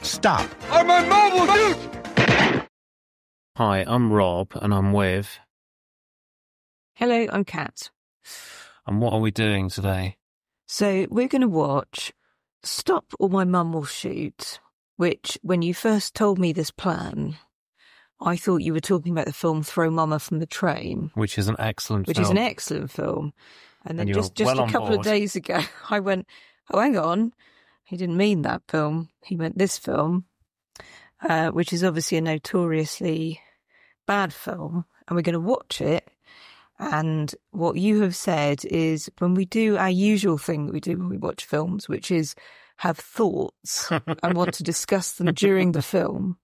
Stop. I'm on mobile, dude! Hi, I'm Rob, and I'm with... Hello, I'm Kat. And what are we doing today? So we're going to watch Stop or My Mum Will Shoot, which, when you first told me this plan, I thought you were talking about the film Throw Mama from the Train. Which is an excellent Which film. is an excellent film. And then And just you're well a couple of board. days ago, I went, oh, hang on. He didn't mean that film. He meant this film, which is obviously a notoriously bad film. And we're going to watch it. And what you have said is when we do our usual thing that we do when we watch films, which is have thoughts and want to discuss them during the film,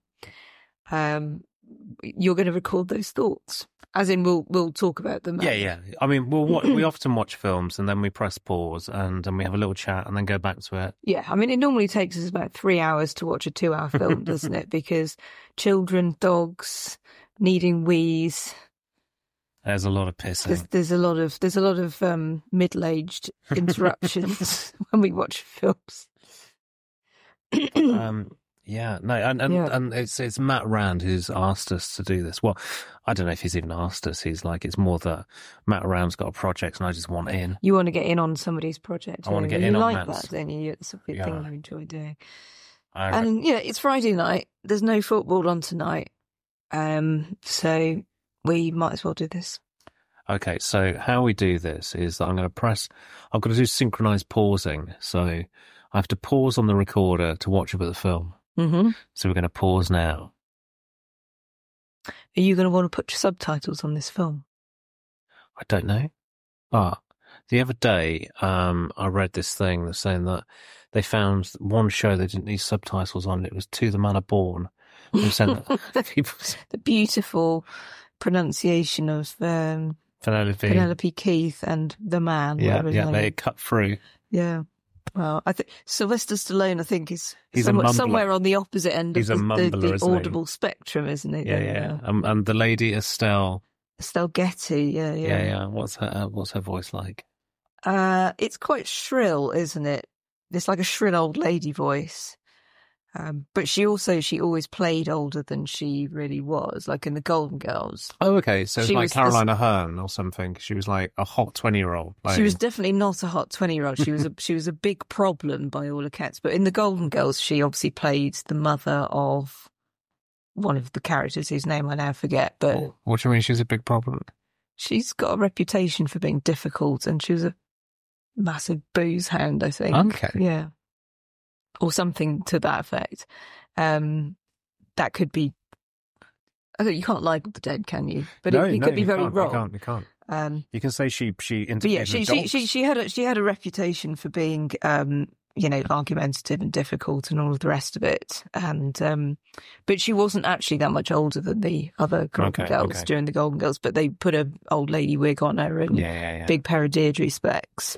you're going to record those thoughts. As in, we'll talk about them. Yeah. I mean, we often watch films and then we press pause and then we have a little chat and then go back to it. Yeah, I mean, it normally takes us about 3 hours to watch a 2-hour film, doesn't it? Because children, dogs, needing wees. There's a lot of pissing. There's a lot of middle-aged interruptions when we watch films. And it's Matt Rand who's asked us to do this. Well, I don't know if he's even asked us. He's like, it's more that Matt Rand's got a project and I just want in. You want to get in on somebody's project. I want to get you in on like Matt's. that, don't you? It's a thing you enjoy doing. And it's Friday night. There's no football on tonight, so we might as well do this. Okay, so how we do this is that I'm going to do synchronized pausing. So I have to pause on the recorder to watch a bit of the film. Mm-hmm. So we're going to pause now. Are you going to want to put subtitles on this film? I don't know. The other day, I read this thing that's saying that they found one show they didn't need subtitles on. It was To the Manor Born. The beautiful pronunciation of Penelope Keith and The Man. They cut through. Yeah. Well, I think Sylvester Stallone, is He's somewhere on the opposite end of the audible spectrum, isn't it? Yeah. And the lady Estelle Getty, yeah. What's her voice like? It's quite shrill, isn't it? It's like a shrill old lady voice. But she always played older than she really was, like in the Golden Girls. Oh, okay. So it's She like was Caroline Aherne or something. She was like a hot 20-year-old. She was definitely not a hot 20-year-old. She was a big problem by all accounts. But in the Golden Girls, she obviously played the mother of one of the characters whose name I now forget. But what do you mean she's a big problem? She's got a reputation for being difficult, and she was a massive booze hound, I think. Okay. Yeah. Or something to that effect. That could be. I think you can't lie with the dead, can you? But it could be very wrong. You can't. You can say she interviewed she had a reputation for being argumentative and difficult and all of the rest of it. And but she wasn't actually that much older than the other Golden Girls during the Golden Girls. But they put a old lady wig on her and big pair of Deirdre specs.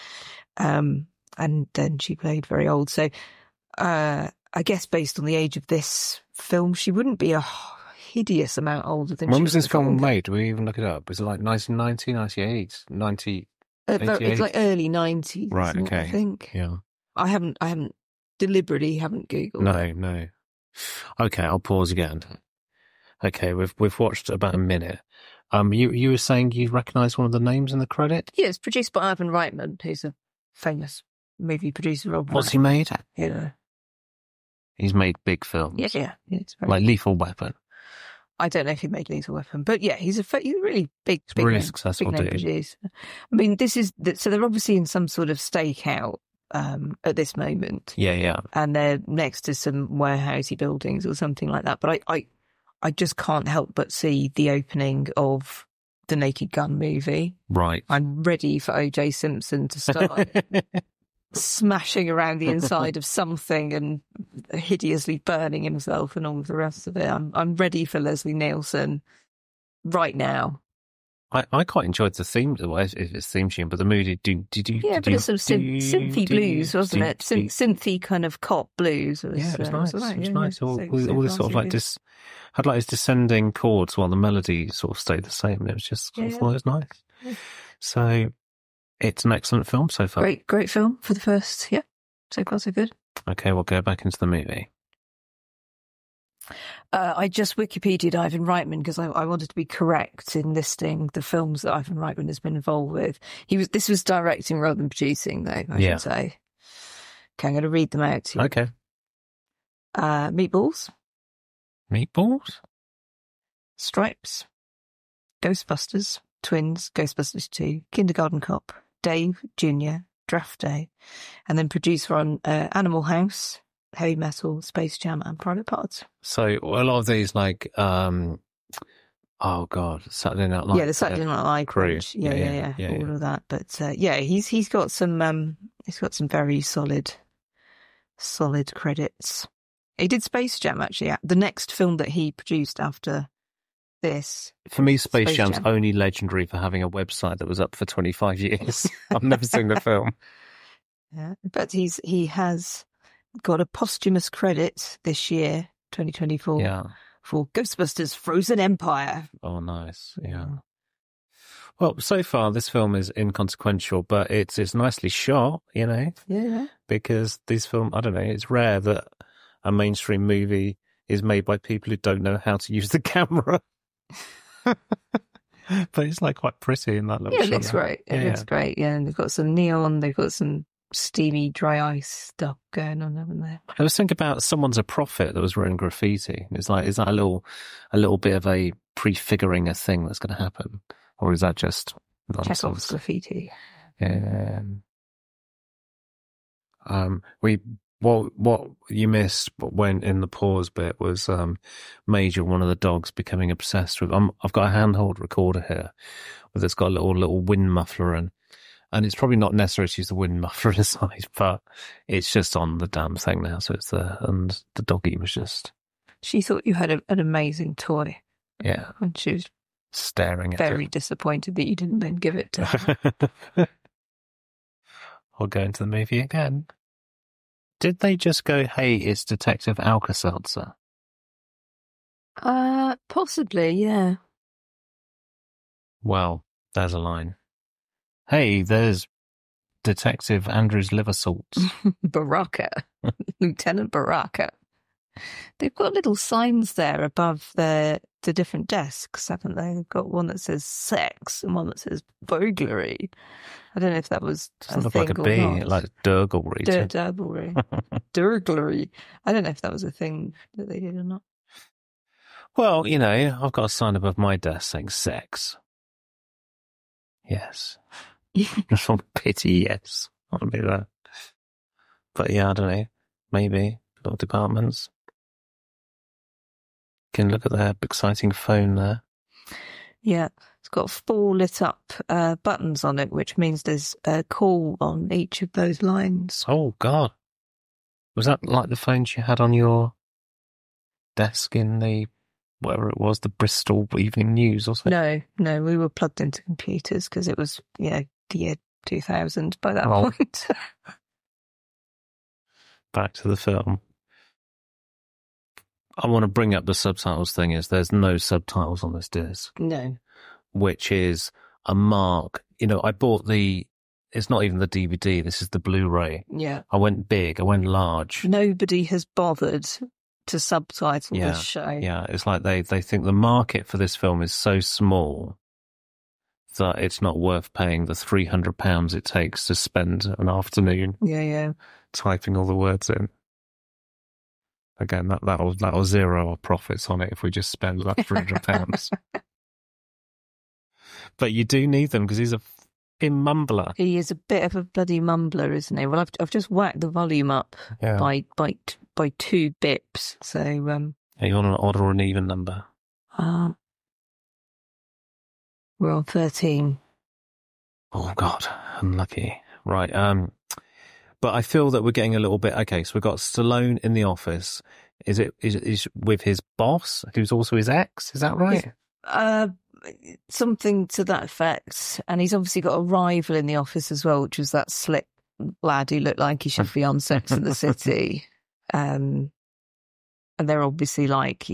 And then she played very old. So I guess based on the age of this film, she wouldn't be a hideous amount older than When was this film made? Do we even look it up? Was it like 1990, 98, 90? It's like early 90s. Right, okay. I think. Yeah. I haven't deliberately haven't Googled. No. Okay, I'll pause again. Okay, we've watched about a minute. You were saying you recognised one of the names in the credit? Yeah, it's produced by Ivan Reitman, who's a famous movie producer. What's he made? Yeah. He's made big films. Yeah. It's very like Lethal Weapon. I don't know if he made Lethal Weapon, but yeah, he's a really big really successful big name dude. Producer. I mean, so they're obviously in some sort of stakeout at this moment. Yeah. And they're next to some warehousey buildings or something like that. But I just can't help but see the opening of the Naked Gun movie. Right. I'm ready for O.J. Simpson to start smashing around the inside of something and hideously burning himself and all of the rest of it. I'm ready for Leslie Nielsen right now. I quite enjoyed the theme, it's theme tune, but the moody yeah, but it's sort of synthy blues, wasn't it? Synthy kind of cop blues. It was nice. It was nice. All this sort of like had like his descending chords while the melody sort of stayed the same. It was just I thought it was nice. Yeah. So it's an excellent film so far. Great film for the first. Yeah, so far so good. Okay, we'll go back into the movie. I just Wikipedia'd Ivan Reitman because I wanted to be correct in listing the films that Ivan Reitman has been involved with. This was directing rather than producing, though, I should say. Okay, I'm going to read them out to you. Okay. Meatballs. Meatballs? Stripes. Ghostbusters. Twins. Ghostbusters 2. Kindergarten Cop. Dave Jr. Draft Day. And then producer on Animal House, Heavy Metal, Space Jam, and Private Parts. So a lot of these, like, oh God, Saturday Night Live. Yeah, the Saturday Night Live crew. Yeah, all of that. But he's got some very solid credits. He did Space Jam, actually. The next film that he produced after this. For me, Space Jam's only legendary for having a website that was up for 25 years. I've never seen the film. Yeah, but he has got a posthumous credit this year, 2024, for Ghostbusters Frozen Empire. Oh, nice. Yeah. Well, so far this film is inconsequential, but it's nicely shot, you know? Yeah. Because this film, I don't know, it's rare that a mainstream movie is made by people who don't know how to use the camera. But it's like quite pretty in that little shot. It looks great. It looks great. Yeah, and they've got some neon, they've got some steamy dry ice stuff going on, haven't they? I was thinking about Someone's a Prophet that was written graffiti. It's like, is that a little bit of a prefiguring a thing that's going to happen, or is that just nonsense? Chekhov's graffiti. Yeah. What you missed when in the pause bit was Major, one of the dogs, becoming obsessed with. I've got a handheld recorder here, that's got a little wind muffler in. And it's probably not necessary to use the wind muffler inside, but it's just on the damn thing now. So it's there. And the doggy was just... She thought you had an amazing toy. Yeah. And she was staring at it. Very disappointed that you didn't then give it to her. Or go into the movie again. Did they just go, hey, it's Detective Alka-Seltzer? Possibly, yeah. Well, there's a line. Hey, there's Detective Andrew's liver salts. Baraka. Lieutenant Baraka. They've got little signs there above the different desks, haven't they? They've got one that says sex and one that says burglary. I don't know if that was a thing like a or B, not. like Durglery. Durglery. I don't know if that was a thing that they did or not. Well, you know, I've got a sign above my desk saying sex. Yes. Just on pity, yes. I'll do that. But yeah, I don't know. Maybe little departments. Can look at their exciting phone there. Yeah, it's got 4 lit up buttons on it, which means there's a call on each of those lines. Oh, God. Was that like the phones you had on your desk in the, whatever it was, the Bristol Evening News or something? No, we were plugged into computers because it was, the year 2000 by that point. Back to the film. I want to bring up the subtitles thing is there's no subtitles on this disc. No. Which is a mark. You know, I bought it's not even the DVD, this is the Blu-ray. Yeah. I went big, I went large. Nobody has bothered to subtitle this show. Yeah, it's like they think the market for this film is so small that it's not worth paying the £300 it takes to spend an afternoon typing all the words in. Again, that'll zero our profits on it if we just spend that £300. But you do need them because he's a fucking mumbler. He is a bit of a bloody mumbler, isn't he? Well, I've just whacked the volume up by 2 bips. So are you on an odd or an even number? We're on 13. Oh God, unlucky. Right. But I feel that we're getting a little bit... Okay, so we've got Stallone in the office. Is with his boss, who's also his ex? Is that right? Something to that effect. And he's obviously got a rival in the office as well, which was that slick lad who looked like he should be on Sex and the City. And they're obviously like,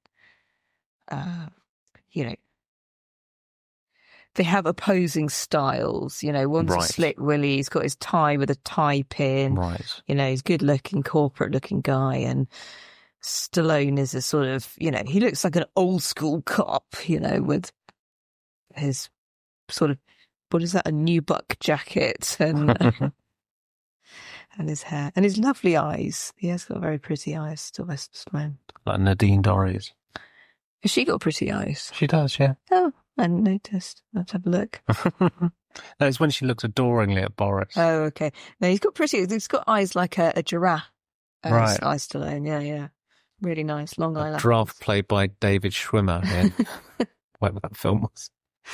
they have opposing styles, one's a slick Willy, he's got his tie with a tie pin. Right. He's good looking, corporate looking guy. And Stallone is a sort of, he looks like an old school cop, with his sort of, what is that, a nubuck jacket and and his hair and his lovely eyes. He has got very pretty eyes, Sylvester Stallone. Like Nadine Dorries. Has she got pretty eyes? She does, yeah. Oh, I hadn't noticed. Let's have a look. No, it's when she looked adoringly at Boris. Oh, okay. No, he's got eyes like a giraffe. Right. Stallone, yeah. Really nice, long eyelashes. Giraffe played by David Schwimmer in whatever that film was.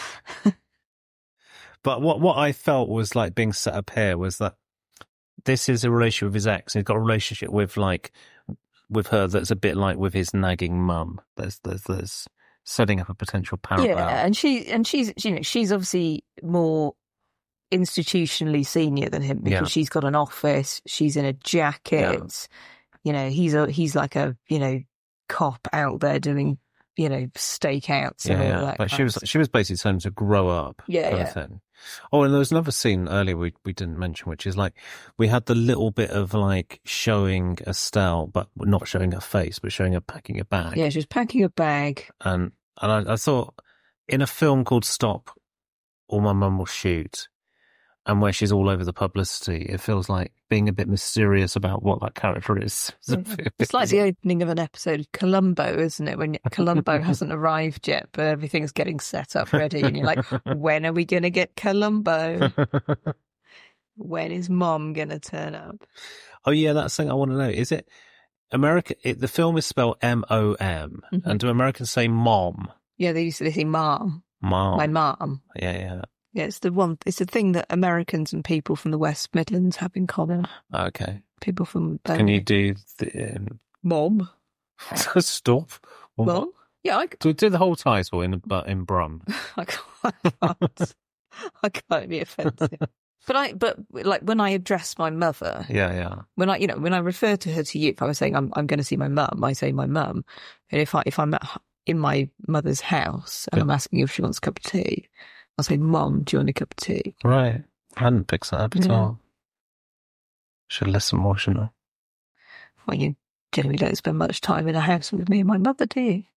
But what I felt was like being set up here was that this is a relationship with his ex. He's got a relationship with her that's a bit like with his nagging mum. There's setting up a potential parallel. Yeah, and she's obviously more institutionally senior than him because she's got an office. She's in a jacket. Yeah. He's like a cop out there doing stakeouts. And all that. But she was basically telling him to grow up. Yeah. Thing. Oh, and there was another scene earlier we didn't mention, which is like we had the little bit of like showing Estelle, but not showing her face, but showing her packing a bag. Yeah, she was packing a bag. And I thought in a film called Stop or My Mum Will Shoot, and where she's all over the publicity, it feels like being a bit mysterious about what that character is. It's like the opening of an episode of Columbo, isn't it? When Columbo hasn't arrived yet, but everything's getting set up ready. And you're like, when are we going to get Columbo? When is Mom going to turn up? Oh, yeah, that's something I want to know. Is it America? The film is spelled M-O-M. Mm-hmm. And do Americans say mom? Yeah, they say mom. Mom. My mom. Yeah. Yeah, it's the thing that Americans and people from the West Midlands have in common. Okay. People from... Can you do the... Mom? Stop. Mom? Yeah, Do the whole title in Brum. I can't be offensive. But like when I address my mother... Yeah. When I refer to her to you, if I was saying I'm going to see my mum, I say my mum. And if I'm in my mother's house and I'm asking if she wants a cup of tea... I'll say, Mom, do you want a cup of tea? Right. I hadn't picked that up at all. Should listen more, shouldn't I? Well, you generally don't spend much time in a house with me and my mother, do you?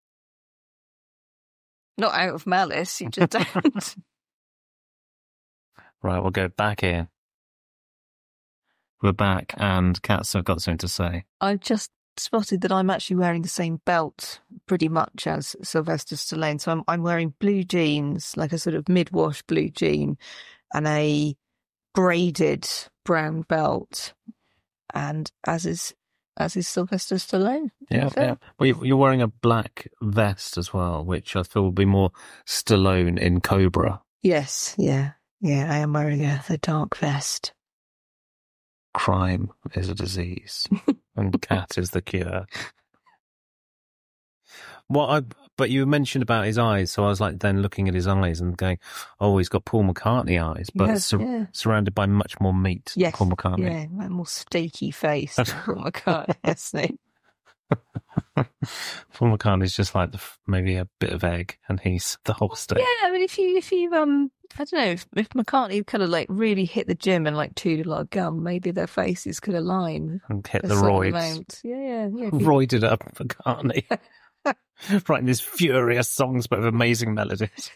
Not out of malice, you just don't. Right, we'll go back in. We're back, and Kat's got something to say. I've just spotted that I'm actually wearing the same belt pretty much as Sylvester Stallone. So I'm wearing blue jeans, like a sort of mid-wash blue jean, and a braided brown belt, and as is Sylvester Stallone. Yeah. Well, you're wearing a black vest as well, which I feel will be more Stallone in Cobra. Yes, yeah. I am wearing the dark vest. Crime is a disease, and cat is the cure. But you mentioned about his eyes, so I was like then looking at his eyes and going, "Oh, he's got Paul McCartney eyes, but surrounded by much more meat." Yes, Paul McCartney, a more steaky face than Paul McCartney. Isn't he? Paul McCartney's just like maybe a bit of egg, and he's the whole steak. Yeah, I mean, if you I don't know, if McCartney kind of like really hit the gym and like chewed a lot of gum, maybe their faces could align and hit the roids. Yeah. Roided up McCartney, writing these furious songs but with amazing melodies.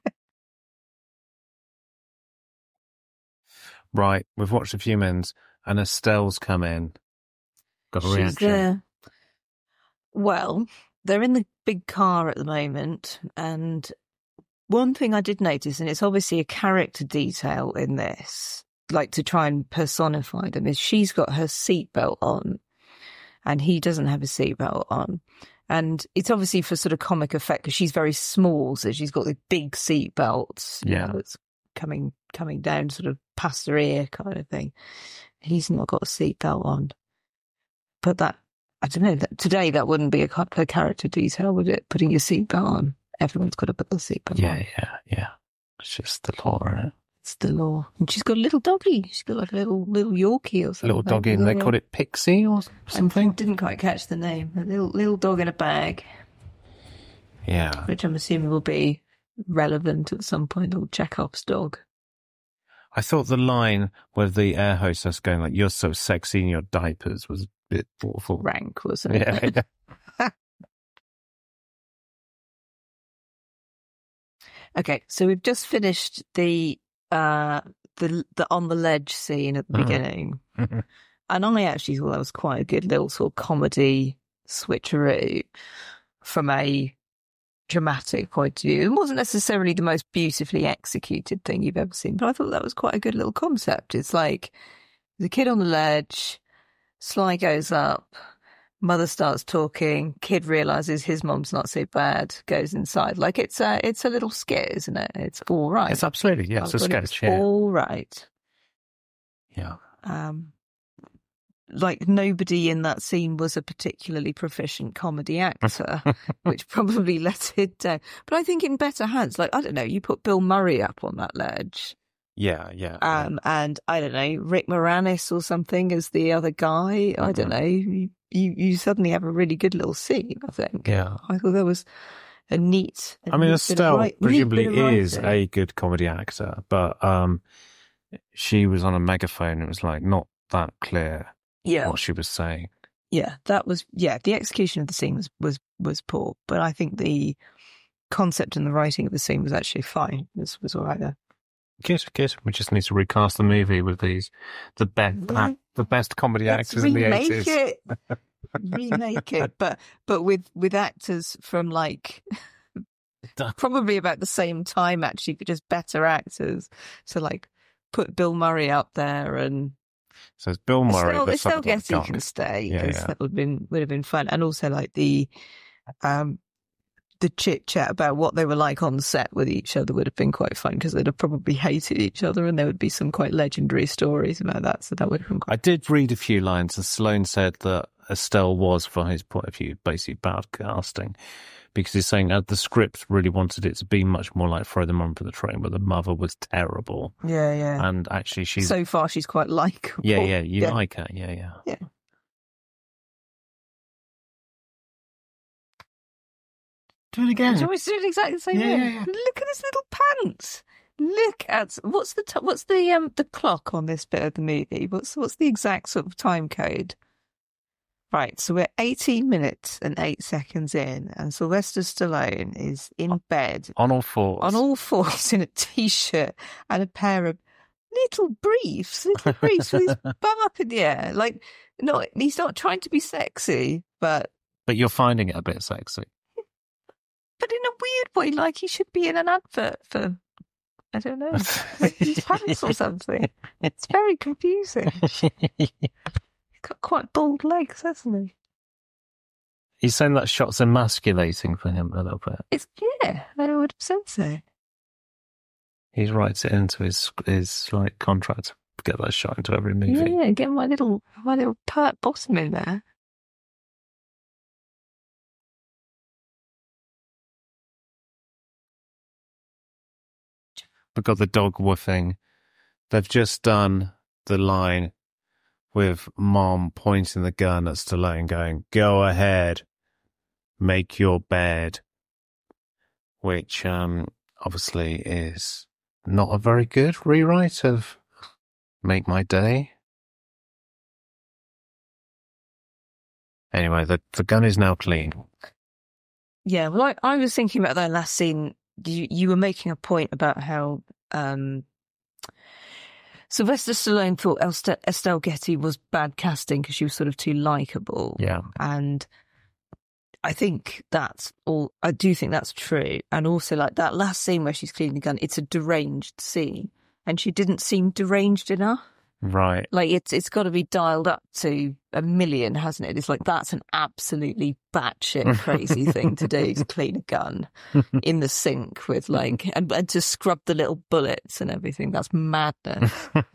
Right, we've watched a few minutes, and Estelle's come in. Got a reaction. She's there. Well, they're in the big car at the moment, and one thing I did notice, and it's obviously a character detail in this, like to try and personify them, is she's got her seatbelt on, and he doesn't have a seatbelt on. And it's obviously for sort of comic effect because she's very small, so she's got the big seatbelts. That's coming down sort of past her ear kind of thing. He's not got a seatbelt on. But that, I don't know, today that wouldn't be a character detail, would it? Putting your seatbelt on. Everyone's got to put the seatbelt on. Yeah. It's just the law, isn't it? It's the law. And she's got a little doggy. She's got like a little Yorkie or something. Little doggy, and they called it Pixie or something? I didn't quite catch the name. A little dog in a bag. Yeah. Which I'm assuming will be relevant at some point, little Chekhov's dog. I thought the line where the air hostess going like, "You're so sexy in your diapers" was a bit awful. Rank, wasn't it? Yeah. Okay, so we've just finished the on the ledge scene at the beginning, and I actually thought that was quite a good little sort of comedy switcheroo from a dramatic point of view. It wasn't necessarily the most beautifully executed thing you've ever seen, but I thought that was quite a good little concept. It's like there's a kid on the ledge, Sly goes up, mother starts talking, kid realizes his mom's not so bad, goes inside. Like it's a little skit, isn't it? It's all right. It's absolutely, yeah, it's a sketch. Yeah. All right. Yeah. Like nobody in that scene was a particularly proficient comedy actor, which probably let it down. But I think in better hands, like, I don't know, you put Bill Murray up on that ledge. Yeah. And I don't know, Rick Moranis or something as the other guy. I don't know. You suddenly have a really good little scene, I think. Yeah. I thought that was a neat. Estelle presumably is a good comedy actor, but she was on a megaphone. It was like not that clear what she was saying. Yeah, the execution of the scene was poor, but I think the concept and the writing of the scene was actually fine. It was all right there. Good. We just need to recast the movie with the best comedy actors in the 80s. Remake it, but with actors from like probably about the same time, actually, but just better actors. So like put Bill Murray up there, and so it's Bill Murray. Estelle Getty can stay because that would have been fun, and also like the chit chat about what they were like on set with each other would have been quite fun because they'd have probably hated each other, and there would be some quite legendary stories about that. So that would have been quite. I did read a few lines, and Stallone said that Estelle was, from his point of view, basically bad casting, because he's saying that the script really wanted it to be much more like Throw the Mum for the Train, where the mother was terrible. Yeah. And actually, she's so far she's quite likable. Yeah. You like her, yeah. Do it again. He's always doing exactly the same way. Yeah. Look at his little pants. Look at what's the clock on this bit of the movie? What's the exact sort of time code? Right, so we're 18 minutes and 8 seconds in, and Sylvester Stallone is in bed on all fours in a t-shirt and a pair of little briefs with his bum up in the air. Like, no, he's not trying to be sexy, but you're finding it a bit sexy. But in a weird way, like he should be in an advert for, I don't know, his pants or something. It's very confusing. He's got quite bald legs, hasn't he? He's saying that shot's emasculating for him a little bit. I would have said so. He writes it into his like contract to get that shot into every movie. Yeah, get my little pert bottom in there. We've got the dog woofing. They've just done the line with Mom pointing the gun at Stallone going, "Go ahead, make your bed," which obviously is not a very good rewrite of Make My Day. Anyway, the gun is now clean. Yeah, well, I was thinking about that last scene. You were making a point about how Sylvester Stallone thought Estelle Getty was bad casting because she was sort of too likable. Yeah. And I think that's all. I do think that's true. And also, like that last scene where she's cleaning the gun, it's a deranged scene. And she didn't seem deranged enough. Right. Like it's got to be dialed up to 1,000,000, hasn't it? It's like that's an absolutely batshit crazy thing to do, to clean a gun in the sink with like and to scrub the little bullets and everything. That's madness.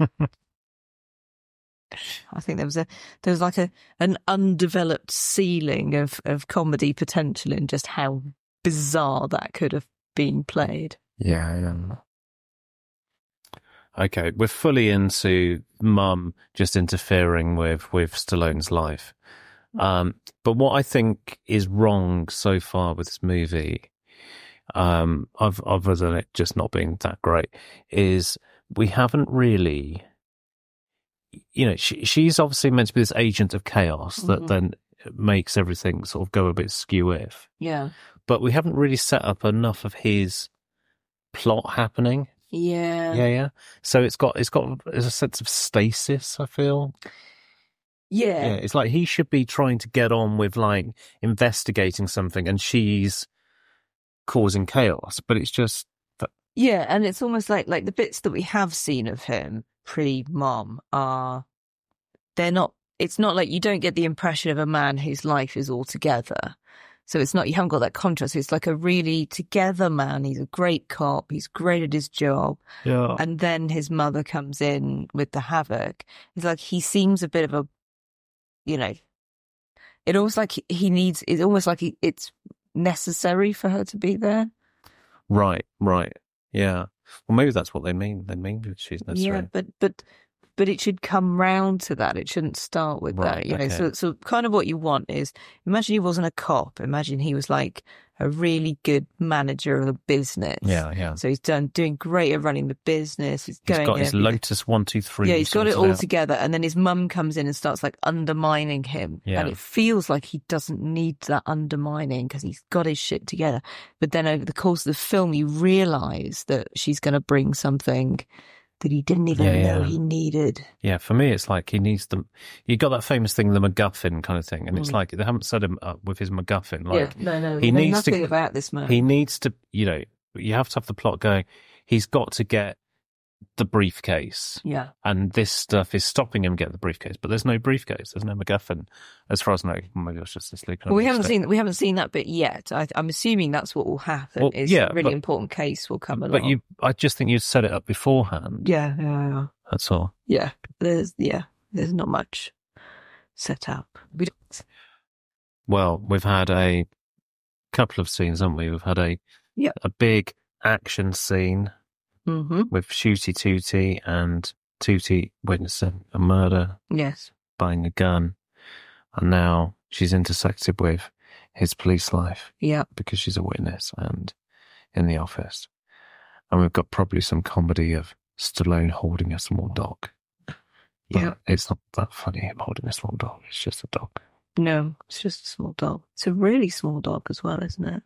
I think there was like an undeveloped ceiling of comedy potential in just how bizarre that could have been played. Yeah. Okay, we're fully into Mum just interfering with Stallone's life. But what I think is wrong so far with this movie, other than it just not being that great, is we haven't really, she's obviously meant to be this agent of chaos that then makes everything sort of go a bit skew-if. Yeah. But we haven't really set up enough of his plot happening. Yeah. Yeah. So it's got a sense of stasis, I feel. Yeah. It's like he should be trying to get on with like investigating something and she's causing chaos, but it's just yeah, and it's almost like the bits that we have seen of him pre-mom it's not like you don't get the impression of a man whose life is all together. So it's not, you haven't got that contrast. It's like a really together man. He's a great cop. He's great at his job. Yeah. And then his mother comes in with the havoc. It's like he seems a bit of a, it almost like it's almost like it's necessary for her to be there. Right. Yeah. Well, maybe that's what they mean. They mean that she's necessary. Yeah, but it should come round to that. It shouldn't start with that, Okay. So kind of what you want is, imagine he wasn't a cop. Imagine he was like a really good manager of a business. Yeah. So he's doing great at running the business. He's got his Lotus 1, 2, 3. Yeah, he's got it all together. And then his mum comes in and starts like undermining him. Yeah. And it feels like he doesn't need that undermining because he's got his shit together. But then over the course of the film, you realise that she's going to bring something that he didn't even know he needed. Yeah, for me, it's like he needs them. You got that famous thing, the MacGuffin kind of thing, and it's like they haven't set him up with his MacGuffin. Like, no, he needs nothing about this man. He needs to, you have to have the plot going. He's got to get the briefcase. Yeah. And this stuff is stopping him getting the briefcase, but there's no briefcase. There's no MacGuffin, as far as I know. Maybe it was just this leak. Well, we haven't seen that bit yet. I'm assuming that's what will happen. Well, a really important case will come along. But I just think you'd set it up beforehand. Yeah. That's all. Yeah. There's not much set up. Well, we've had a couple of scenes, haven't we? We've had a big action scene. Mm-hmm. With Shooty Tooty and Tooty witnessing a murder. Yes. Buying a gun. And now she's intersected with his police life. Yeah. Because she's a witness and in the office. And we've got probably some comedy of Stallone holding a small dog. But it's not that funny, him holding a small dog. It's just a dog. No, it's just a small dog. It's a really small dog as well, isn't it?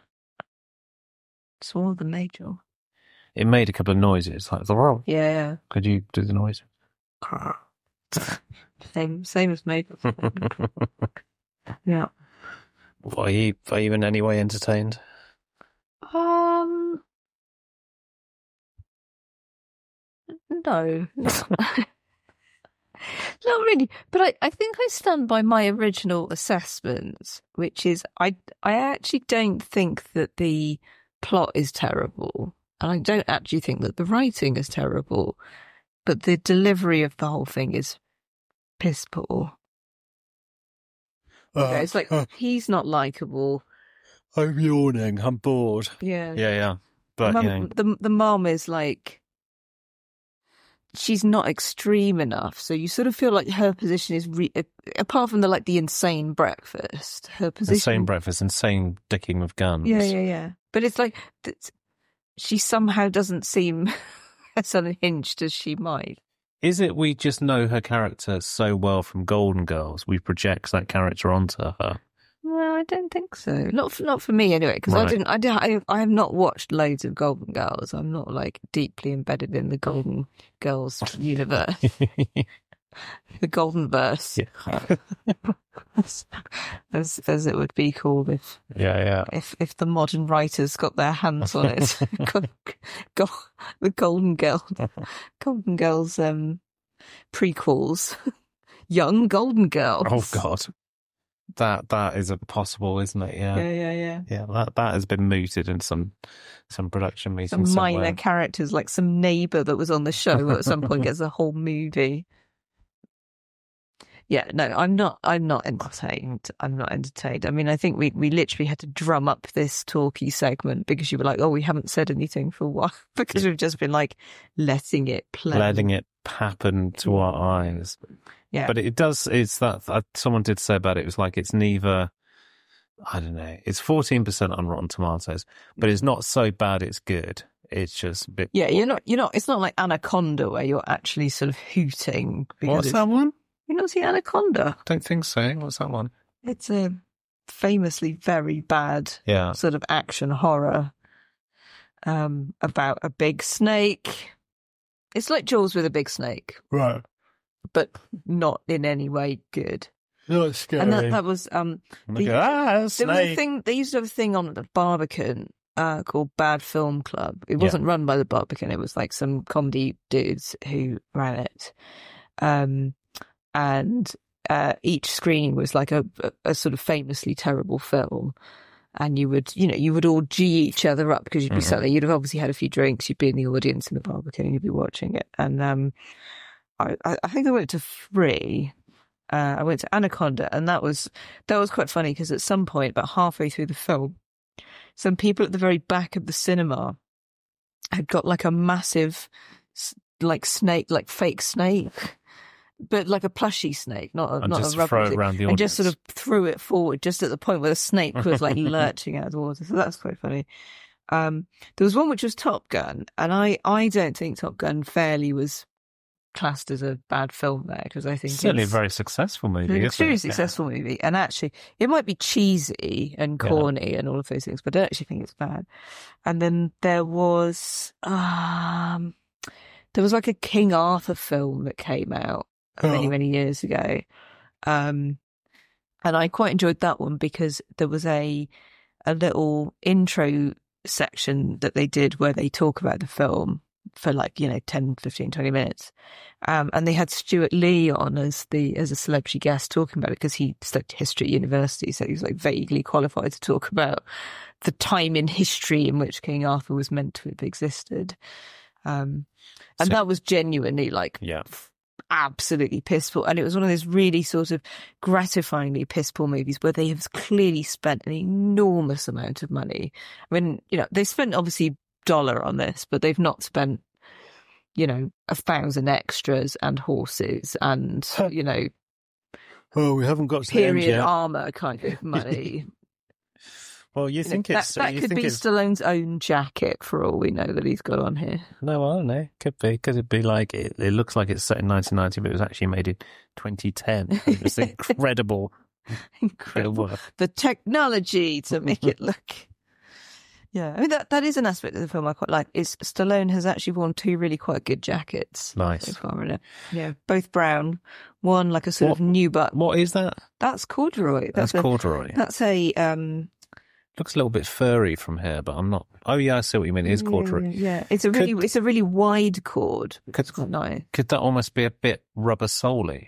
Smaller than Major. It made a couple of noises, like the roll. Yeah. Could you do the noise? Same as Major. Yeah. Are you in any way entertained? No. Not really. But I think I stand by my original assessment, which is I actually don't think that the plot is terrible. And I don't actually think that the writing is terrible, but the delivery of the whole thing is piss poor. It's like, he's not likeable. I'm yawning. I'm bored. Yeah. But, the mom is like, she's not extreme enough. So you sort of feel like her position is, apart from the insane breakfast, her position. Insane breakfast, insane dicking with guns. Yeah. But it's like, she somehow doesn't seem as unhinged as she might. Is it we just know her character so well from Golden Girls, we project that character onto her? Well, I don't think so. Not for me anyway, because I have not watched loads of Golden Girls. I'm not deeply embedded in the Golden Girls universe. The Golden Verse. Yeah. as it would be called if the modern writers got their hands on it. The Golden Girls prequels. Young Golden Girls. Oh God. That is impossible, isn't it? Yeah. Yeah, that has been mooted in some production meetings. Some minor characters, like some neighbour that was on the show at some point gets a whole movie. Yeah, no, I'm not entertained. I'm not entertained. I mean, I think we literally had to drum up this talky segment because you were like, oh, we haven't said anything for a while because we've just been letting it play. Letting it happen to our eyes. Yeah. But it's that, someone did say about it, it was like it's neither, I don't know, it's 14% on Rotten Tomatoes, but it's not so bad it's good. It's just a bit. Yeah, you're not, it's not like Anaconda where you're actually sort of hooting. What's that one? You not see Anaconda? Don't think so. What's that one? It's a famously very bad sort of action horror. about a big snake. It's like Jaws with a big snake, Right. but not in any way good. Not scary. And that was snake. there was a thing. They used to have a thing on at the Barbican called Bad Film Club. It wasn't run by the Barbican. It was like some comedy dudes who ran it. And each screening was like a sort of famously terrible film. And you would all G each other up because you'd be sat there. You'd have obviously had a few drinks. You'd be in the audience in the Barbican and you'd be watching it. And I think I went to 3. I went to Anaconda, and that was quite funny because at some point, about halfway through the film, some people at the very back of the cinema had got like a massive like snake, like fake snake, but like a plushy snake, not a rubber throw it thing, around the and just audience. sort of threw it forward just at the point where the snake was like lurching out of the water. So that's quite funny. There was one which was Top Gun, and I don't think Top Gun fairly was classed as a bad film there, because I think Certainly it's a very successful movie. an isn't extremely it? successful movie, and actually it might be cheesy and corny and all of those things, but I don't actually think it's bad. And then there was like a King Arthur film that came out many years ago, and I quite enjoyed that one because there was a little intro section that they did where they talk about the film for 10, 15, 20 minutes. And they had Stuart Lee on as a celebrity guest talking about it because he studied history at university. So he was like vaguely qualified to talk about the time in history in which King Arthur was meant to have existed. And that was genuinely absolutely pissful. And it was one of those really sort of gratifyingly pissful movies where they have clearly spent an enormous amount of money. I mean, they spent obviously dollar on this, but they've not spent 1,000 extras and horses and we haven't got to the end period yet. armor kind of money. Well, you think that could be Stallone's own jacket for all we know that he's got on here. No, I don't know. Could be. Could it be like it looks like it's set in 1990, but it was actually made in 2010. It's incredible. Incredible. The technology to make it look. Yeah, I mean that is an aspect of the film I quite like. Is Stallone has actually worn 2 really quite good jackets. Nice. So far in it. Yeah, both brown. One like a sort of nubuck. What is that? That's corduroy. That's corduroy. That's a looks a little bit furry from here, but I'm not. Oh yeah, I see what you mean. It is corduroy. Yeah. It's a really wide cord. It's quite nice. Could that almost be a bit rubber soley?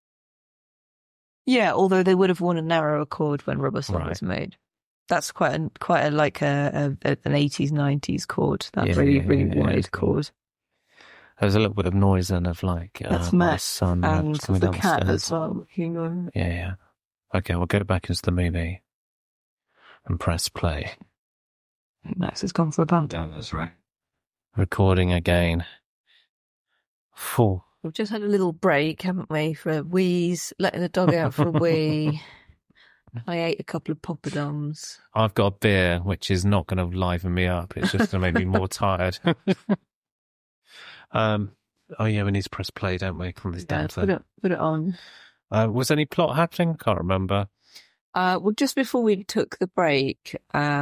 Yeah, although they would have worn a narrower cord when rubber sole was made. That's quite a like an 80s 90s cord. That really wide cord. There's a little bit of noise and of that's my Matt son and coming the downstairs. cat as well. Yeah. Okay, we'll go back into the movie and press play. Max has gone for a bump. That's right. Recording again. 4. We've just had a little break, haven't we, for a wheeze, letting the dog out for a wee. I ate a couple of poppadoms. I've got a beer, which is not going to liven me up. It's just going to make me more tired. Oh yeah, we need to press play, don't we? From this damn thing. Put it on. Was any plot happening? Can't remember. Well, just before we took the break,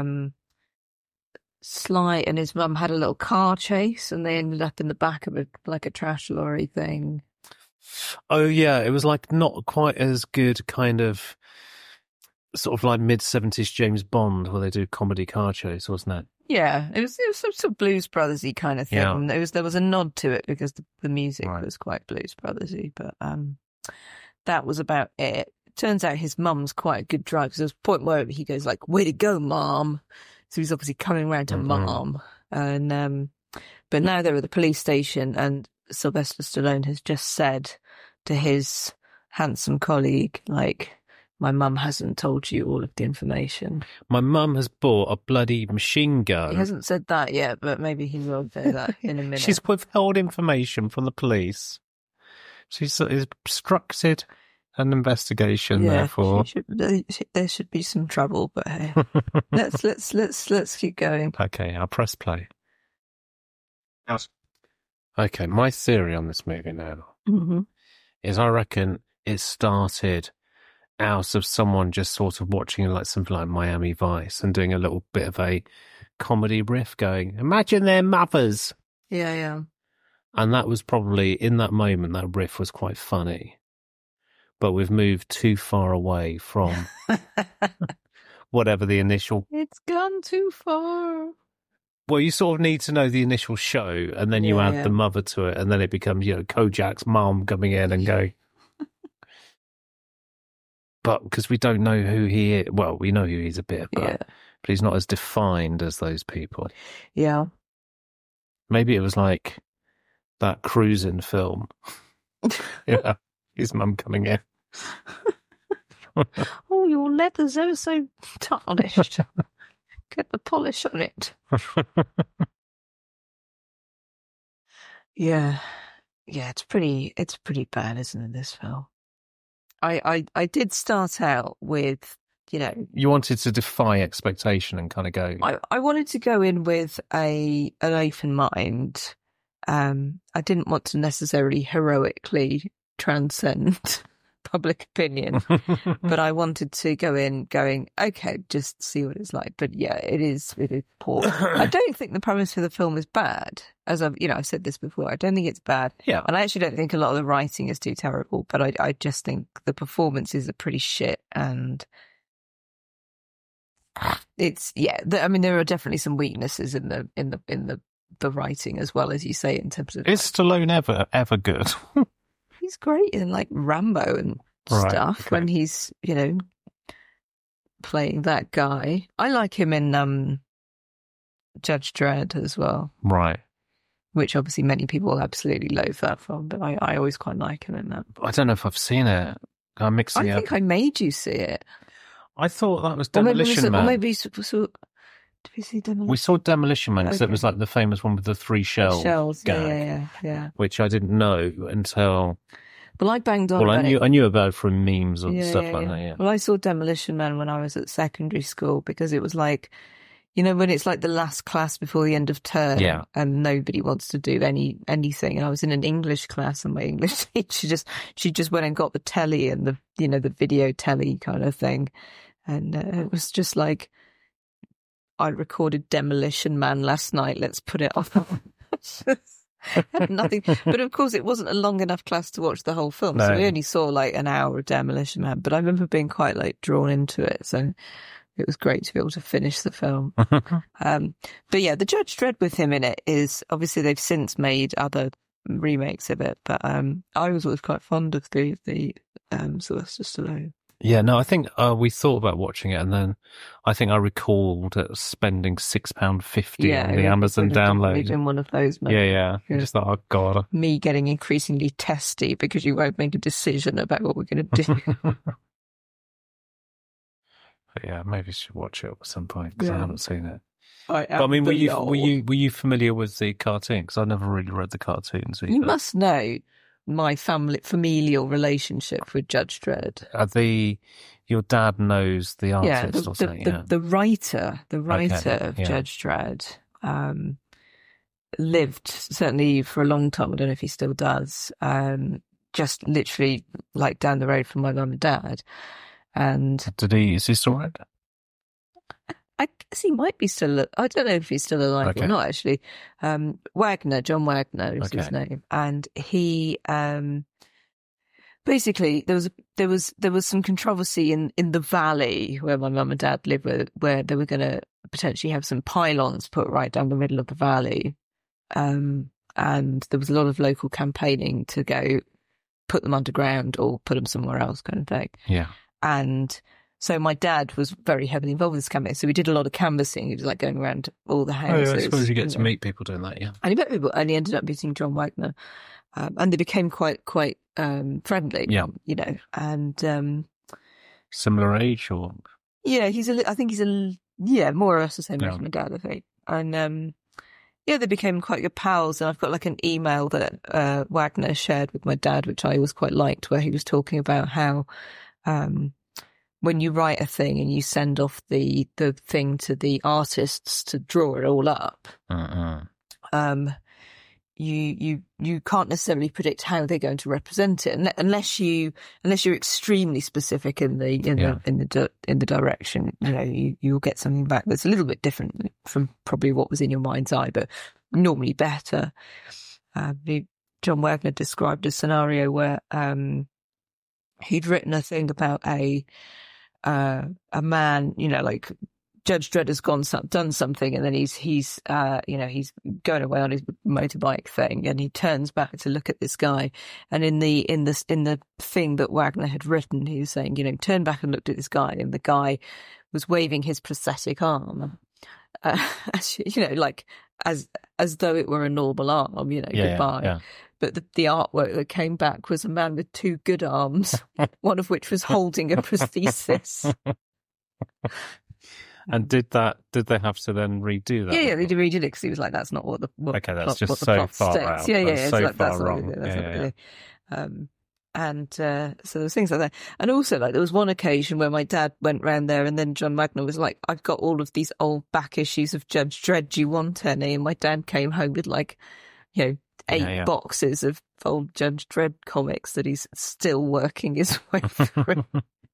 Sly and his mum had a little car chase, and they ended up in the back of a trash lorry thing. Oh yeah, it was like not quite as good kind of sort of like mid-70s James Bond where they do comedy car chase, wasn't it? Yeah, it was some sort of Blues Brothers-y kind of thing. Yeah. There was a nod to it because the music was quite Blues Brothers-y, but that was about it. Turns out his mum's quite a good driver. There's a point where he goes like, "Way to go, Mom!" So he's obviously coming around to Mom, and but now they're at the police station, and Sylvester Stallone has just said to his handsome colleague, like, "My mum hasn't told you all of the information. My mum has bought a bloody machine gun." He hasn't said that yet, but maybe he will do that in a minute. She's withheld information from the police. She's obstructed an investigation. Therefore, there should be some trouble. But hey, let's keep going. Okay, I'll press play. Okay, my theory on this movie now is I reckon it started out of someone just sort of watching like something like Miami Vice and doing a little bit of a comedy riff going, imagine their mothers. Yeah, yeah. And that was probably, in that moment, that riff was quite funny. But we've moved too far away from whatever the initial... It's gone too far. Well, you sort of need to know the initial show, and then you add the mother to it, and then it becomes, Kojak's mum coming in and going... But because we don't know who he is, well, we know who he's a bit, but he's not as defined as those people. Yeah. Maybe it was like that cruising film. Yeah, his mum coming in. Oh, your leather's ever so tarnished. Get the polish on it. Yeah. Yeah, it's pretty bad, isn't it, this film? I did start out with, You wanted to defy expectation and kind of go... I wanted to go in with an open mind. I didn't want to necessarily heroically transcend public opinion, but I wanted to go in going, okay, just see what it's like. But yeah, it is poor. I don't think the premise for the film is bad. As I've said this before, I don't think it's bad. Yeah. And I actually don't think a lot of the writing is too terrible, but I just think the performances are pretty shit. And it's, there are definitely some weaknesses in the writing as well, as you say, in terms of... Is Stallone ever good? He's great in like Rambo and stuff when he's, playing that guy. I like him in Judge Dredd as well. Right. Which obviously many people absolutely loathe that film, but I always quite like him in that. I don't know if I've seen it. I'm mixing it up. I think I made you see it. I thought that was Demolition Man. Or maybe did we see Demolition Man? We saw Demolition Man because it was like the famous one with the 3 shells. Yeah. Which I didn't know until... Well, I banged on about I knew about it from memes and stuff like that, yeah. Well, I saw Demolition Man when I was at secondary school because it was like, when it's like the last class before the end of term and nobody wants to do anything. And I was in an English class and my English teacher she just went and got the telly and the video telly kind of thing. And it was just like, I recorded Demolition Man last night. Let's put it on. Had nothing, but of course it wasn't a long enough class to watch the whole film, so we only saw like an hour of Demolition Man. But I remember being quite like drawn into it, so it was great to be able to finish the film. But yeah, the Judge Dredd with him in it is obviously they've since made other remakes of it, but I was always quite fond of the Sylvester Stallone. Yeah, no, I think we thought about watching it, and then I think I recalled spending £6.50 on the Amazon download. In one of those, yeah. Just thought, oh god, me getting increasingly testy because you won't make a decision about what we're going to do. But yeah, maybe you should watch it at some point because I haven't seen it. Were you familiar with the cartoon? Because I never really read the cartoons either. You must know my familial relationship with Judge Dredd. Your dad knows the artist or something? The writer of Judge Dredd lived, certainly for a long time, I don't know if he still does, just literally like down the road from my mum and dad. And is he still around? I guess he might be still. I don't know if he's still alive or not. Actually, John Wagner is his name, and he basically there was some controversy in the valley where my mum and dad live, where they were going to potentially have some pylons put right down the middle of the valley, and there was a lot of local campaigning to go put them underground or put them somewhere else, kind of thing. Yeah, and so my dad was very heavily involved with this campaign. So we did a lot of canvassing. He was like going around all the houses. Oh, yeah, I suppose you get to meet people doing that, yeah. And he met people, and he ended up meeting John Wagner. And they became quite friendly, and... Similar age, or...? Yeah, I think he's more or less the same age as my dad, I think. And, they became quite good pals. And I've got like an email that Wagner shared with my dad, which I always quite liked, where he was talking about how... when you write a thing and you send off the thing to the artists to draw it all up, you can't necessarily predict how they're going to represent it unless you're extremely specific in the direction. You'll get something back that's a little bit different from probably what was in your mind's eye, but normally better. John Wagner described a scenario where he'd written a thing about a man, like Judge Dredd has done something, and then he's going away on his motorbike thing, and he turns back to look at this guy, and in the thing that Wagner had written, he was saying, turn back and looked at this guy, and the guy was waving his prosthetic arm, as though it were a normal arm, goodbye. Yeah. But the artwork that came back was a man with two good arms, one of which was holding a prosthesis. And did they have to then redo that? Yeah, they redid it because he was like, "That's not what the okay, that's plot, just what the so plot far states." out. Yeah, so like, far wrong. And so there's things like that, and also like there was one occasion where my dad went round there, and then John Wagner was like, "I've got all of these old back issues of Judge Dredd. Do you want any?" And my dad came home with like, 8 boxes of old Judge Dredd comics that he's still working his way through.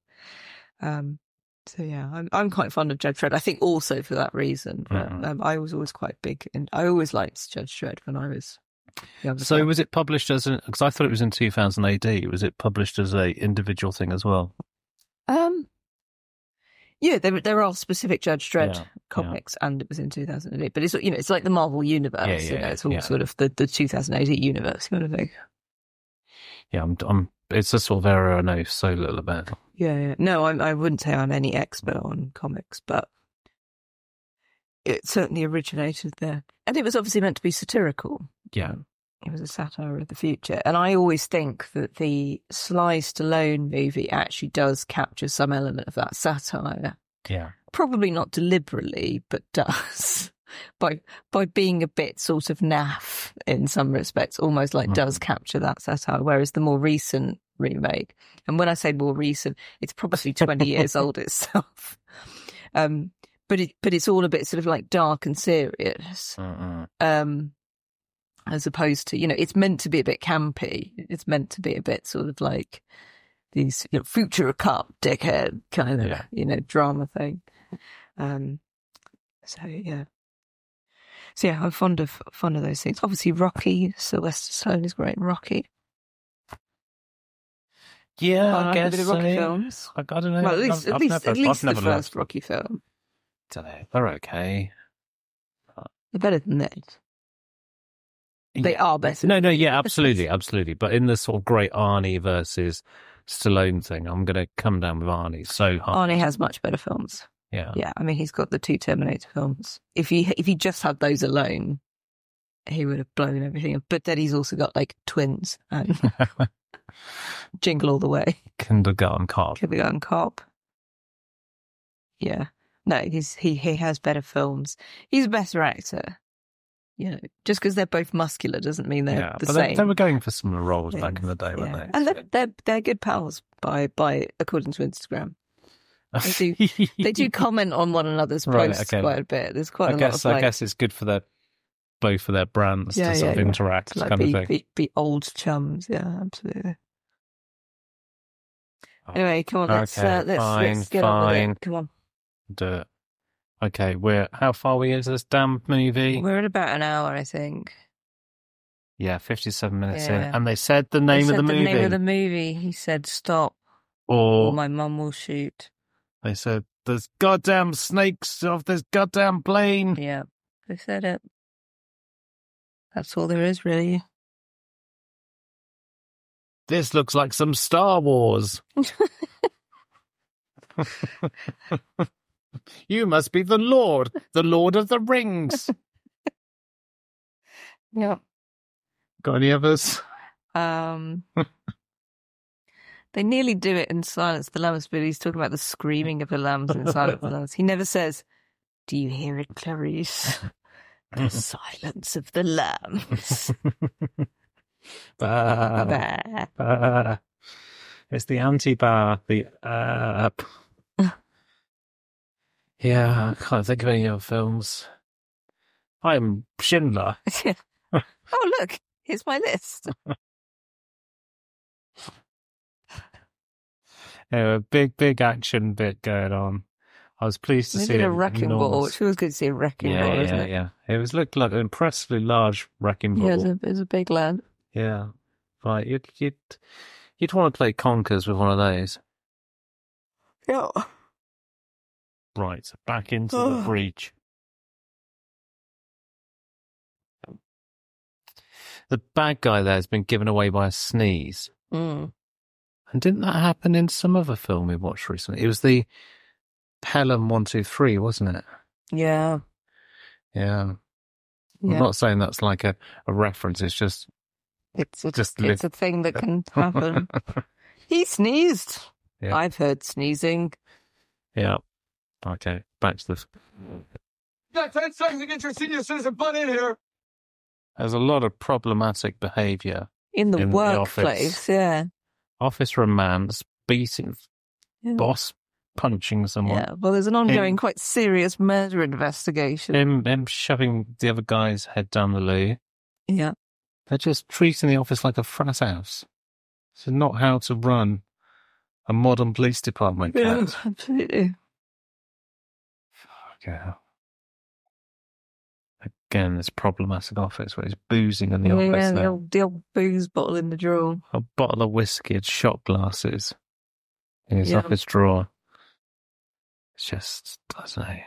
So yeah, I'm quite fond of Judge Dredd. I think also for that reason. But, I was always quite big, and I always liked Judge Dredd when I was younger. So was it published because I thought it was in 2000 AD. Was it published as a individual thing as well? Yeah, there are specific Judge Dredd comics, and it was in 2000 AD. But it's it's like the Marvel universe. It's all sort of the 2000 AD universe kind of thing. Yeah, it's a sort of area I know so little about. Yeah. No, I wouldn't say I'm any expert on comics, but it certainly originated there. And it was obviously meant to be satirical. Yeah. It was a satire of the future. And I always think that the Sly Stallone movie actually does capture some element of that satire. Yeah. Probably not deliberately, but does. By being a bit sort of naff in some respects, almost like does capture that satire, whereas the more recent remake, and when I say more recent, it's probably 20 years old itself, but it's all a bit sort of like dark and serious, as opposed to, it's meant to be a bit campy, it's meant to be a bit sort of like these future cop dickhead kind of drama thing. So yeah, I'm fond of those things. Obviously, Rocky. Sylvester Stallone is great in Rocky. Yeah, I guess a bit of Rocky films. I don't know. Well, at least the first Rocky film. Don't know. They're okay. They're better than this. They are better. No, yeah, absolutely. But in the sort of great Arnie versus Stallone thing, I'm going to come down with Arnie so hard. Arnie has much better films. Yeah. I mean, he's got the 2 Terminator films. If he just had those alone, he would have blown everything up. But then he's also got like Twins and Jingle All the Way, Kindergarten Cop. Yeah, no, he has better films. He's a better actor. Just because they're both muscular doesn't mean they're the same. They were going for similar roles back in the day, weren't they? And they're good pals by according to Instagram. They do comment on one another's posts quite a bit. There's quite a lot of I guess it's good for both of their brands to sort of interact, to kind of thing. Be old chums, yeah, absolutely. Anyway, come on, let's get on with it. Come on. Do it. Okay, how far are we into this damn movie? We're at about an hour, I think. Yeah, 57 minutes in. And they said the name of the movie. The name of the movie. He said, stop, or my mum will shoot. They said, there's goddamn snakes off this goddamn plane. Yeah, they said it. That's all there is, really. This looks like some Star Wars. You must be the Lord of the Rings. Yeah. Got any others? They nearly do it in Silence of the Lambs, but he's talking about the screaming of the lambs in Silence of the Lambs. He never says, "Do you hear it, Clarice? The silence of the lambs." Bah. Bah. It's the anti-bar. Yeah, I can't think of any other films. I'm Schindler. Oh, look, here's my list. A big action bit going on. I was pleased to They see did it. a wrecking ball, which was good to see a wrecking ball, isn't it? Yeah. It looked like an impressively large wrecking ball. Yeah, it was a big lad. Yeah. Right, you'd want to play Conkers with one of those. Yeah. Right, so back into the breach. The bad guy there has been given away by a sneeze. Mm. And didn't that happen in some other film we watched recently? It was the Pelham 123, wasn't it? Yeah. Yeah. I'm not saying that's like a reference, it's just... It's a thing that can happen. He sneezed. Yeah. I've heard sneezing. Yeah. Okay, back to the... You got 10 seconds to get your senior citizen butt in here. There's a lot of problematic behaviour In the workplace, office. yeah. Office romance, beating, boss punching someone. Yeah, well, there's an ongoing, quite serious murder investigation. Him shoving the other guy's head down the loo. Yeah. They're just treating the office like a frat house. This is not how to run a modern police department, Kat. Yeah, absolutely. Okay. Again, this problematic office where he's boozing in the office. Yeah, the old booze bottle in the drawer. A bottle of whiskey and shot glasses in his office drawer. It's just, I don't know.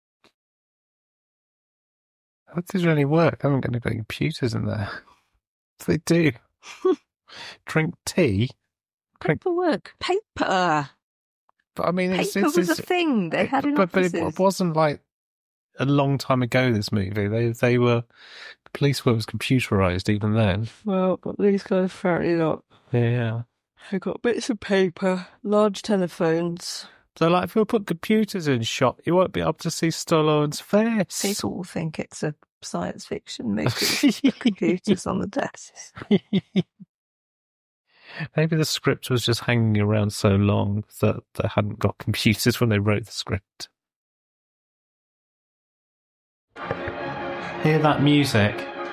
How does it really work? I haven't got any computers in there. They do. Drink tea. Paperwork. Paper. But I mean, Paper was a thing they had in offices. But it wasn't like a long time ago, this movie. They were, the police work was computerized even then. Well, but these guys apparently not. Yeah. They got bits of paper, large telephones. So, like, if we put computers in shop, you won't be able to see Stallone's face. People will think it's a science fiction movie. Computers on the desks. Maybe the script was just hanging around so long that they hadn't got computers when they wrote the script. Hear that music?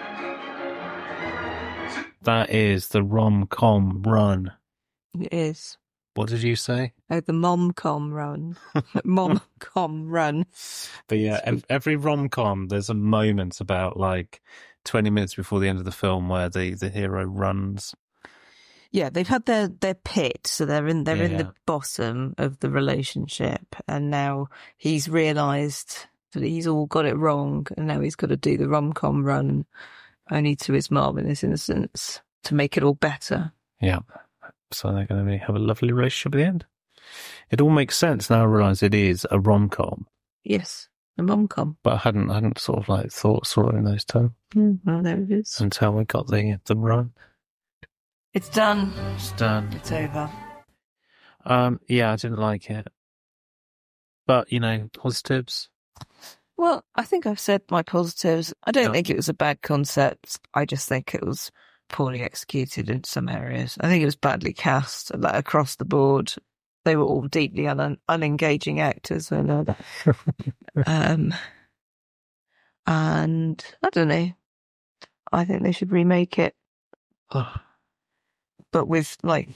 That is the rom-com run. It is. What did you say? Oh, the mom-com run. Mom-com run. But yeah, every rom-com, there's a moment about like 20 minutes before the end of the film where the hero runs. Yeah, they've had their pit, so they're in the bottom of the relationship, and now he's realised that he's all got it wrong, and now he's got to do the rom-com run, only to his mom in this instance, to make it all better. Yeah. So they're going to have a lovely relationship at the end. It all makes sense now. I realise it is a rom-com. Yes, a mom-com. But I hadn't sort of like saw it in those terms. Well, there it is. Until we got the run. It's done. It's done. It's over. Yeah, I didn't like it. But, positives. Well, I think I've said my positives. I don't think it was a bad concept. I just think it was poorly executed in some areas. I think it was badly cast, like across the board. They were all deeply unengaging actors, and I don't know. I think they should remake it, but with the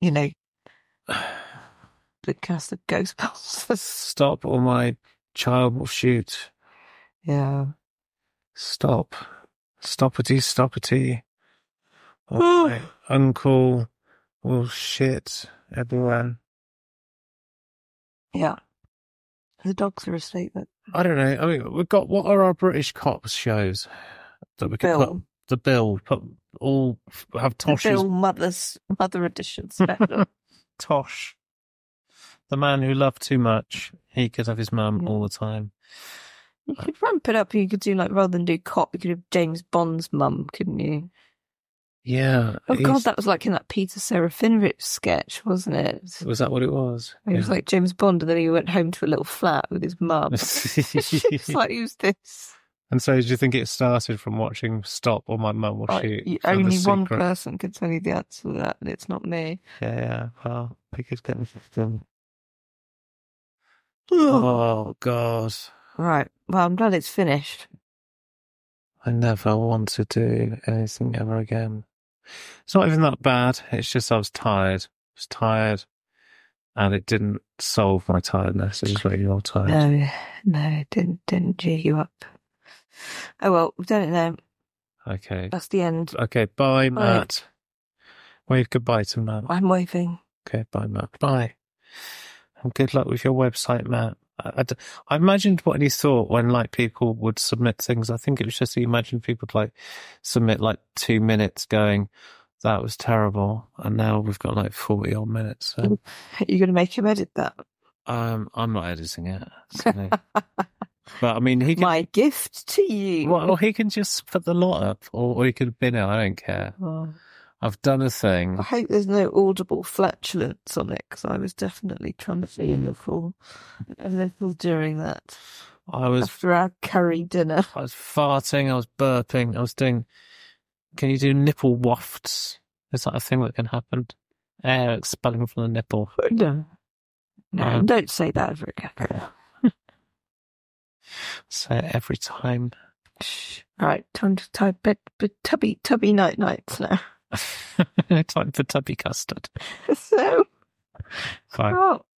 cast of Ghostbusters. Stop, or my child will shoot. Yeah. Stop. Stoppity. Oh, my uncle will shit everyone. Yeah. The dogs are asleep. I don't know. I mean, what are our British cops shows that we can put the Bill, have Tosh's... The Bill Mother Edition special. Tosh. The man who loved too much. He could have his mum all the time. You could ramp it up. You could do, rather than do cop, you could have James Bond's mum, couldn't you? Yeah. Oh, God, that was like in that Peter Serafinowicz sketch, wasn't it? Was that what it was? It was like James Bond, and then he went home to a little flat with his mum. It's like, who's this? And so do you think it started from watching Stop or My Mum Will Shoot? Only one person could tell you the answer to that, and it's not me. Yeah. Well, we could get them. Oh, God. Right. Well, I'm glad it's finished. I never want to do anything ever again. It's not even that bad. It's just I was tired. I was tired. And it didn't solve my tiredness. It just made me more tired. No, it didn't cheer you up. Oh, well, we've done it now. Okay. That's the end. Okay, bye, Matt. Wave goodbye to Matt. I'm waving. Okay, bye, Matt. Bye. And good luck with your website, Matt. I imagined what he thought when, like, people would submit things. I think it was just he imagined people would, like, submit, like, 2 minutes going, that was terrible. And now we've got, like, 40 odd minutes. So. You're going to make him edit that? I'm not editing it. So. But, I mean, he can... My gift to you. Well, he can just put the lot up, or he could bin it. I don't care. Oh. I've done a thing. I hope there's no audible flatulence on it, because I was definitely trying to feel a little during that. After our curry dinner. I was farting, I was burping, I was doing... Can you do nipple wafts? Is that a thing that can happen? Air expelling from the nipple. No. No, don't say that ever again. Say it every time. Shh. All right, time to type tubby nights now. Time for tubby custard. So, fine. Oh.